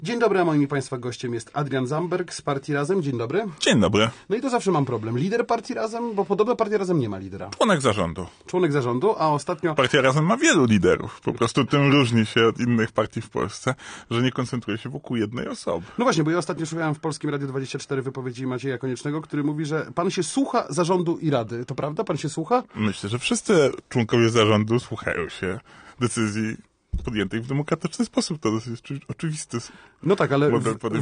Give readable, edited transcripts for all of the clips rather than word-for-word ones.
Dzień dobry, a moim Państwa gościem jest Adrian Zandberg z Partii Razem. Dzień dobry. Dzień dobry. No i to zawsze mam problem. Lider Partii Razem, bo podobno Partia Razem nie ma lidera. Członek zarządu. Członek zarządu, a ostatnio... Partia Razem ma wielu liderów. Po prostu tym różni się od innych partii w Polsce, że nie koncentruje się wokół jednej osoby. No właśnie, bo ja ostatnio słuchałem w Polskim Radiu 24 wypowiedzi Macieja Koniecznego, który mówi, że pan się słucha zarządu i rady. To prawda? Pan się słucha? Myślę, że wszyscy członkowie zarządu słuchają się decyzji podjętych w demokratyczny sposób. To dosyć oczywisty. No tak, ale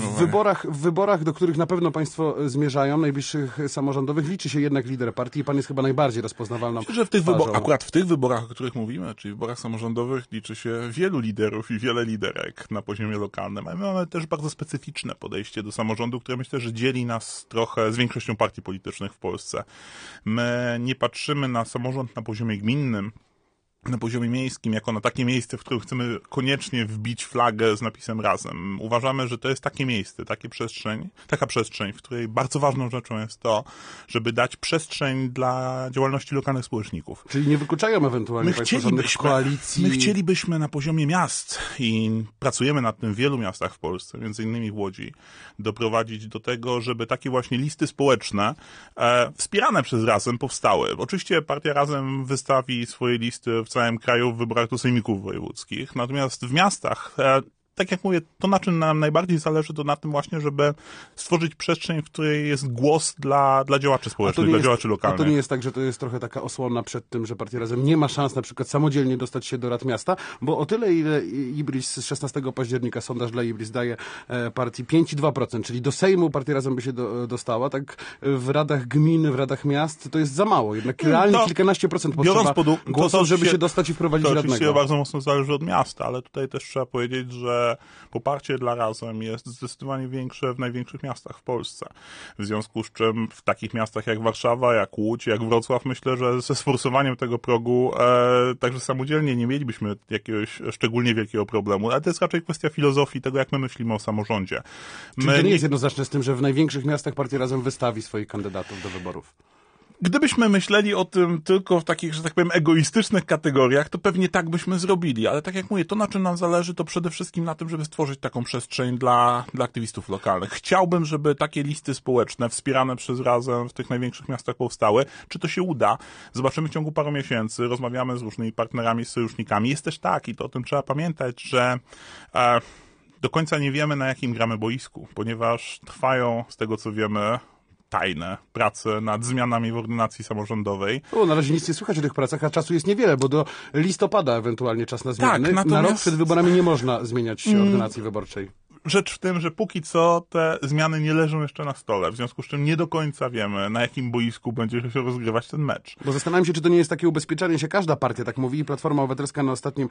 w wyborach, do których na pewno państwo zmierzają, najbliższych samorządowych, liczy się jednak lider partii i pan jest chyba najbardziej rozpoznawalną. Myślę, że akurat w tych wyborach, o których mówimy, czyli w wyborach samorządowych, liczy się wielu liderów i wiele liderek na poziomie lokalnym. Ale mamy też bardzo specyficzne podejście do samorządu, które myślę, że dzieli nas trochę z większością partii politycznych w Polsce. My nie patrzymy na samorząd na poziomie gminnym, na poziomie miejskim, jako na takie miejsce, w którym chcemy koniecznie wbić flagę z napisem Razem. Uważamy, że to jest takie miejsce, taka przestrzeń, w której bardzo ważną rzeczą jest to, żeby dać przestrzeń dla działalności lokalnych społeczników. Czyli nie wykluczają ewentualnie państwo żadnych koalicji? My chcielibyśmy na poziomie miast i pracujemy nad tym w wielu miastach w Polsce, między innymi w Łodzi, doprowadzić do tego, żeby takie właśnie listy społeczne wspierane przez Razem powstały. Oczywiście Partia Razem wystawi swoje listy w całym kraju w wyborach do sejmików wojewódzkich. Natomiast w miastach, tak jak mówię, to na czym nam najbardziej zależy, to na tym właśnie, żeby stworzyć przestrzeń, w której jest głos dla działaczy społecznych, dla działaczy lokalnych. A to nie jest tak, że to jest trochę taka osłona przed tym, że Partia Razem nie ma szans na przykład samodzielnie dostać się do rad miasta, bo o tyle, ile Ibris z 16 października, sondaż dla Ibris daje partii 5,2%, czyli do Sejmu Partia Razem by się dostała, tak w radach gmin, w radach miast to jest za mało. Jednak realnie kilkanaście procent potrzeba głosów, żeby się dostać i wprowadzić radnego. To oczywiście bardzo mocno zależy od miasta, ale tutaj też trzeba powiedzieć, że poparcie dla Razem jest zdecydowanie większe w największych miastach w Polsce. W związku z czym w takich miastach jak Warszawa, jak Łódź, jak Wrocław, myślę, że ze sforsowaniem tego progu także samodzielnie nie mielibyśmy jakiegoś szczególnie wielkiego problemu, ale to jest raczej kwestia filozofii tego, jak my myślimy o samorządzie. Czyli to nie jest jednoznaczne z tym, że w największych miastach Partia Razem wystawi swoich kandydatów do wyborów? Gdybyśmy myśleli o tym tylko w takich, że tak powiem, egoistycznych kategoriach, to pewnie tak byśmy zrobili, ale tak jak mówię, to na czym nam zależy, to przede wszystkim na tym, żeby stworzyć taką przestrzeń dla aktywistów lokalnych. Chciałbym, żeby takie listy społeczne wspierane przez Razem w tych największych miastach powstały. Czy to się uda? Zobaczymy w ciągu paru miesięcy, rozmawiamy z różnymi partnerami, z sojusznikami. Jest też tak, i to o tym trzeba pamiętać, że do końca nie wiemy, na jakim gramy boisku, ponieważ trwają, z tego co wiemy, tajne prace nad zmianami w ordynacji samorządowej. Na razie nic nie słychać o tych pracach, a czasu jest niewiele, bo do listopada ewentualnie czas na zmiany. Tak, natomiast... Na rok przed wyborami nie można zmieniać ordynacji wyborczej. Rzecz w tym, że póki co te zmiany nie leżą jeszcze na stole, w związku z czym nie do końca wiemy, na jakim boisku będzie się rozgrywać ten mecz. Bo zastanawiam się, czy to nie jest takie ubezpieczenie się, każda partia tak mówi i Platforma Obywatelska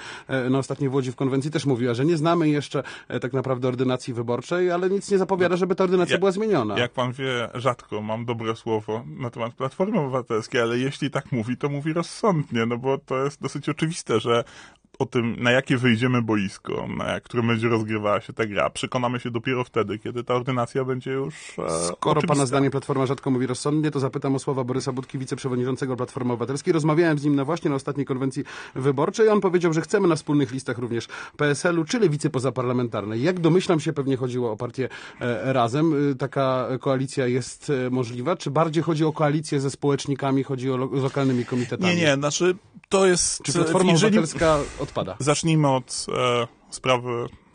na ostatniej w Łodzi w konwencji też mówiła, że nie znamy jeszcze tak naprawdę ordynacji wyborczej, ale nic nie zapowiada, żeby ta ordynacja była zmieniona. Jak pan wie, rzadko mam dobre słowo na temat Platformy Obywatelskiej, ale jeśli tak mówi, to mówi rozsądnie, no bo to jest dosyć oczywiste, że o tym, na jakie wyjdziemy boisko, na którym będzie rozgrywała się ta gra, przekonamy się dopiero wtedy, kiedy ta ordynacja będzie już Skoro oczywista. Pana zdaniem Platforma rzadko mówi rozsądnie, to zapytam o słowa Borysa Budki, wiceprzewodniczącego Platformy Obywatelskiej. Rozmawiałem z nim właśnie na ostatniej konwencji wyborczej. On powiedział, że chcemy na wspólnych listach również PSL-u czy Lewicy pozaparlamentarnej. Jak domyślam się, pewnie chodziło o partię Razem. Taka koalicja jest możliwa? Czy bardziej chodzi o koalicję ze społecznikami, chodzi o lokalnymi komitetami? Nie, znaczy to jest... Czy Platforma Obywatelska odpada? Zacznijmy od sprawy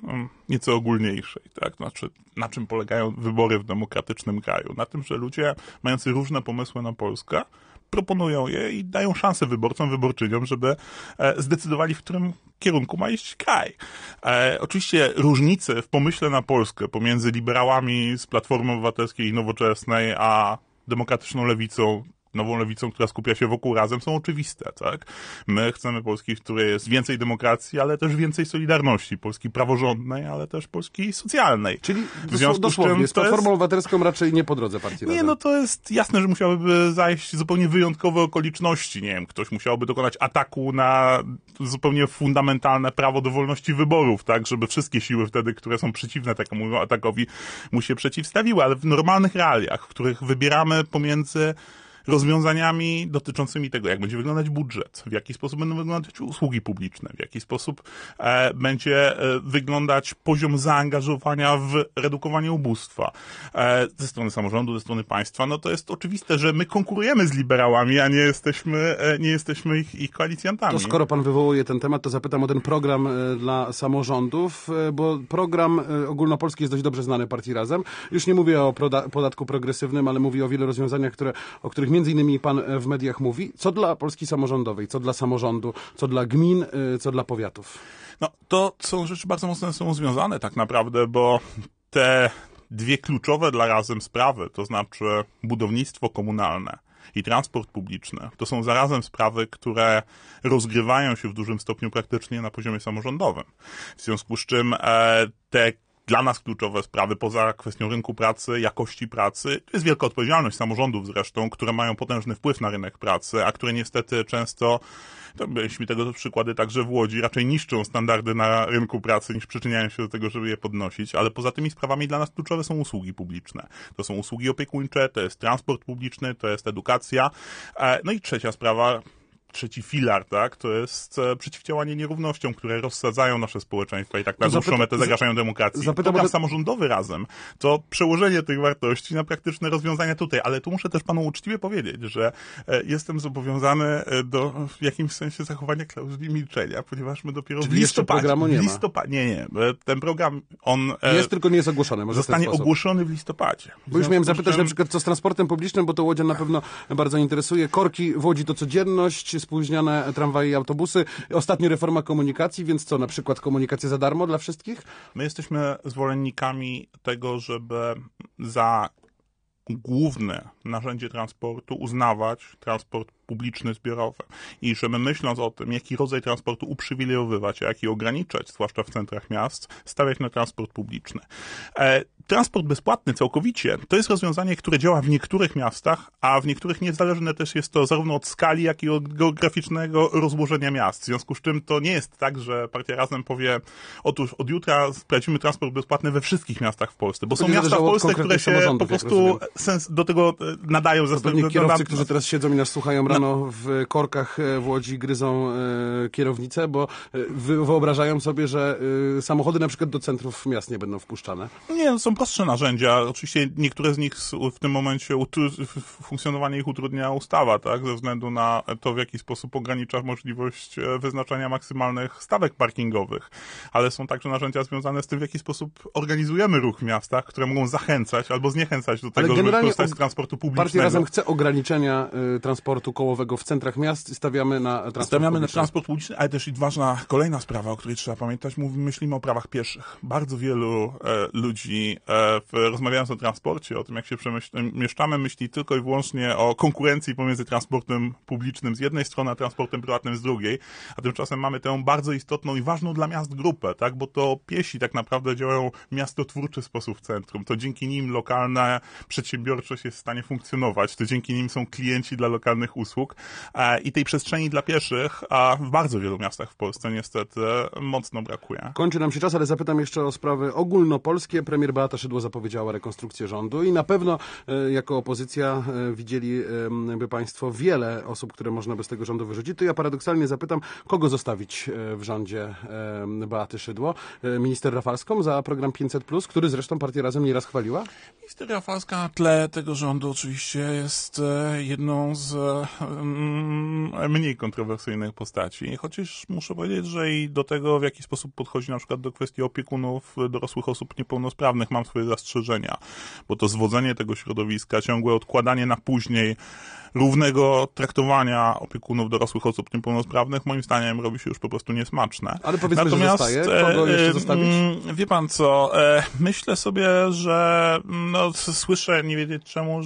nieco ogólniejszej, tak? Znaczy, na czym polegają wybory w demokratycznym kraju? Na tym, że ludzie mający różne pomysły na Polskę proponują je i dają szansę wyborcom, wyborczyniom, żeby zdecydowali, w którym kierunku ma iść kraj. Oczywiście różnice w pomyśle na Polskę pomiędzy liberałami z Platformy Obywatelskiej i Nowoczesnej, a demokratyczną lewicą, nową lewicą, która skupia się wokół Razem, są oczywiste, tak? My chcemy Polski, w której jest więcej demokracji, ale też więcej solidarności. Polski praworządnej, ale też Polski socjalnej. Czyli dosłownie, z Platformą Obywatelską raczej nie po drodze partii Razem. Nie, no to jest jasne, że musiałyby zajść zupełnie wyjątkowe okoliczności. Nie wiem, ktoś musiałby dokonać ataku na zupełnie fundamentalne prawo do wolności wyborów, tak? Żeby wszystkie siły wtedy, które są przeciwne takiemu atakowi, mu się przeciwstawiły. Ale w normalnych realiach, w których wybieramy pomiędzy rozwiązaniami dotyczącymi tego, jak będzie wyglądać budżet, w jaki sposób będą wyglądać usługi publiczne, w jaki sposób będzie wyglądać poziom zaangażowania w redukowanie ubóstwa ze strony samorządu, ze strony państwa, no to jest oczywiste, że my konkurujemy z liberałami, a nie jesteśmy ich koalicjantami. To skoro pan wywołuje ten temat, to zapytam o ten program dla samorządów, bo program ogólnopolski jest dość dobrze znany partii Razem. Już nie mówię o podatku progresywnym, ale mówię o wielu rozwiązaniach, o których między innymi pan w mediach mówi. Co dla Polski samorządowej, co dla samorządu, co dla gmin, co dla powiatów? No, to są rzeczy bardzo mocno ze sobą związane tak naprawdę, bo te dwie kluczowe dla Razem sprawy, to znaczy budownictwo komunalne i transport publiczny, to są zarazem sprawy, które rozgrywają się w dużym stopniu praktycznie na poziomie samorządowym. W związku z czym te dla nas kluczowe sprawy, poza kwestią rynku pracy, jakości pracy, to jest wielka odpowiedzialność samorządów zresztą, które mają potężny wpływ na rynek pracy, a które niestety często, to mieliśmy tego przykłady także w Łodzi, raczej niszczą standardy na rynku pracy, niż przyczyniają się do tego, żeby je podnosić, ale poza tymi sprawami dla nas kluczowe są usługi publiczne. To są usługi opiekuńcze, to jest transport publiczny, to jest edukacja. No i trzecia sprawa, trzeci filar, tak, to jest przeciwdziałanie nierównościom, które rozsadzają nasze społeczeństwa i tak na dłuższą metę zagrażają demokracji. Program samorządowy Razem to przełożenie tych wartości na praktyczne rozwiązania tutaj, ale tu muszę też panu uczciwie powiedzieć, że jestem zobowiązany do w jakimś sensie zachowania klauzuli milczenia, ponieważ my dopiero w listopadzie. Programu nie ma. Nie. Ten program, on jest, tylko nie jest ogłoszony. Może zostanie ogłoszony w listopadzie. Bo już miałem zapytać na przykład co z transportem publicznym, bo to Łodzian na pewno bardzo interesuje. Korki w Łodzi to codzienność, spóźnione tramwaje i autobusy. Ostatnio reforma komunikacji, więc co, na przykład komunikacja za darmo dla wszystkich? My jesteśmy zwolennikami tego, żeby za główne narzędzie transportu uznawać transport publiczny, zbiorowy. I żeby myśląc o tym, jaki rodzaj transportu uprzywilejowywać, a jaki ograniczać, zwłaszcza w centrach miast, stawiać na transport publiczny. Transport bezpłatny całkowicie to jest rozwiązanie, które działa w niektórych miastach, a w niektórych niezależne też jest to zarówno od skali, jak i od geograficznego rozłożenia miast. W związku z czym to nie jest tak, że Partia Razem powie, otóż od jutra wprowadzimy transport bezpłatny we wszystkich miastach w Polsce, bo są miasta w Polsce, które się po prostu do tego nadają ze względu na... Kierowcy, którzy teraz siedzą i nas słuchają rano w korkach w Łodzi, gryzą kierownicę, bo wyobrażają sobie, że samochody na przykład do centrów miast nie będą wpuszczane. Nie, są prostsze narzędzia. Oczywiście niektóre z nich w tym momencie funkcjonowanie ich utrudnia ustawa, tak, ze względu na to, w jaki sposób ogranicza możliwość wyznaczania maksymalnych stawek parkingowych. Ale są także narzędzia związane z tym, w jaki sposób organizujemy ruch w miastach, które mogą zachęcać albo zniechęcać do tego, żeby korzystać z transportu publicznego. Partia Razem chce ograniczenia transportu kołowego w centrach miast i stawiamy na transport publiczny, ale też i ważna kolejna sprawa, o której trzeba pamiętać, myślimy o prawach pieszych. Bardzo wielu ludzi rozmawiając o transporcie, o tym, jak się przemieszczamy, myśli tylko i wyłącznie o konkurencji pomiędzy transportem publicznym z jednej strony, a transportem prywatnym z drugiej, a tymczasem mamy tę bardzo istotną i ważną dla miast grupę, tak, bo to piesi tak naprawdę działają w miastotwórczy sposób w centrum. To dzięki nim lokalna przedsiębiorczość jest w stanie funkcjonować, to dzięki nim są klienci dla lokalnych usług i tej przestrzeni dla pieszych, a w bardzo wielu miastach w Polsce niestety mocno brakuje. Kończy nam się czas, ale zapytam jeszcze o sprawy ogólnopolskie. Premier Beata Szydło zapowiedziała rekonstrukcję rządu i na pewno jako opozycja widzieliby państwo wiele osób, które można by z tego rządu wyrzucić. To ja paradoksalnie zapytam, kogo zostawić w rządzie Beaty Szydło? Minister Rafalską za program 500+, który zresztą Partia Razem nieraz chwaliła? Minister Rafalska na tle tego rządu oczywiście jest jedną z mniej kontrowersyjnych postaci. Chociaż muszę powiedzieć, że i do tego, w jaki sposób podchodzi na przykład do kwestii opiekunów dorosłych osób niepełnosprawnych, mam swoje zastrzeżenia, bo to zwodzenie tego środowiska, ciągłe odkładanie na później równego traktowania opiekunów dorosłych osób niepełnosprawnych, moim zdaniem robi się już po prostu niesmaczne. Ale powiedzmy, natomiast, że zostaje. Kogo jeszcze zostawić? Wie pan co, myślę sobie, że słyszę, nie wiedzieć czemu,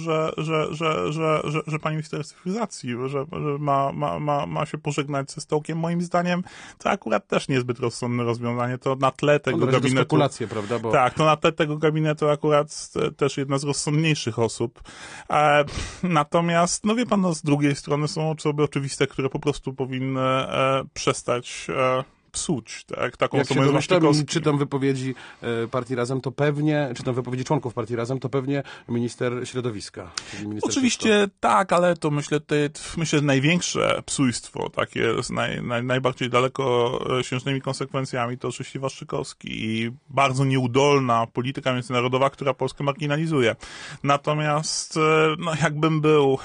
że pani minister cyfryzacji, że ma się pożegnać ze stołkiem. Moim zdaniem to akurat też niezbyt rozsądne rozwiązanie. To na tle tego gabinetu... To spekulacje, prawda? Bo... Tak, to na tle tego gabinetu akurat też jedna z rozsądniejszych osób. Natomiast, wie pan, z drugiej strony są osoby oczywiste, które po prostu powinny przestać psuć, tak? Taką Jak się osobą jest domyślam i czytam wypowiedzi partii Razem, to pewnie, czytam wypowiedzi członków partii Razem, to pewnie minister środowiska. Minister Oczywiście tak, ale to myślę, największe psujstwo, takie z najbardziej dalekosiężnymi konsekwencjami, to oczywiście Waszczykowski i bardzo nieudolna polityka międzynarodowa, która Polskę marginalizuje. Natomiast no, jakbym był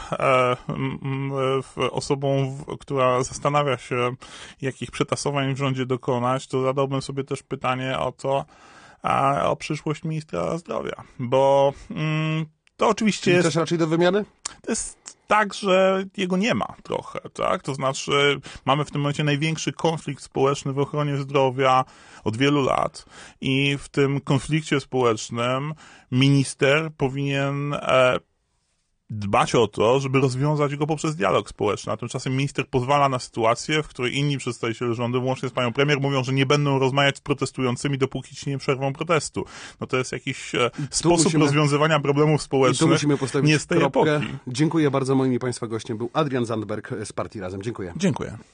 osobą, która zastanawia się, jakich przetasowań w rządzie dokonać, to zadałbym sobie też pytanie o to, o przyszłość ministra zdrowia, bo to oczywiście Czyli jest... też raczej do wymiany? To jest tak, że jego nie ma trochę, tak? To znaczy mamy w tym momencie największy konflikt społeczny w ochronie zdrowia od wielu lat i w tym konflikcie społecznym minister powinien dbać o to, żeby rozwiązać go poprzez dialog społeczny. A tymczasem minister pozwala na sytuację, w której inni przedstawiciele rządu, łącznie z panią premier, mówią, że nie będą rozmawiać z protestującymi, dopóki ci nie przerwą protestu. No to jest jakiś sposób rozwiązywania problemów społecznych musimy postawić nie z tej kropkę. epoki. Dziękuję bardzo. Moim i państwa gościem był Adrian Zandberg z partii Razem. Dziękuję. Dziękuję.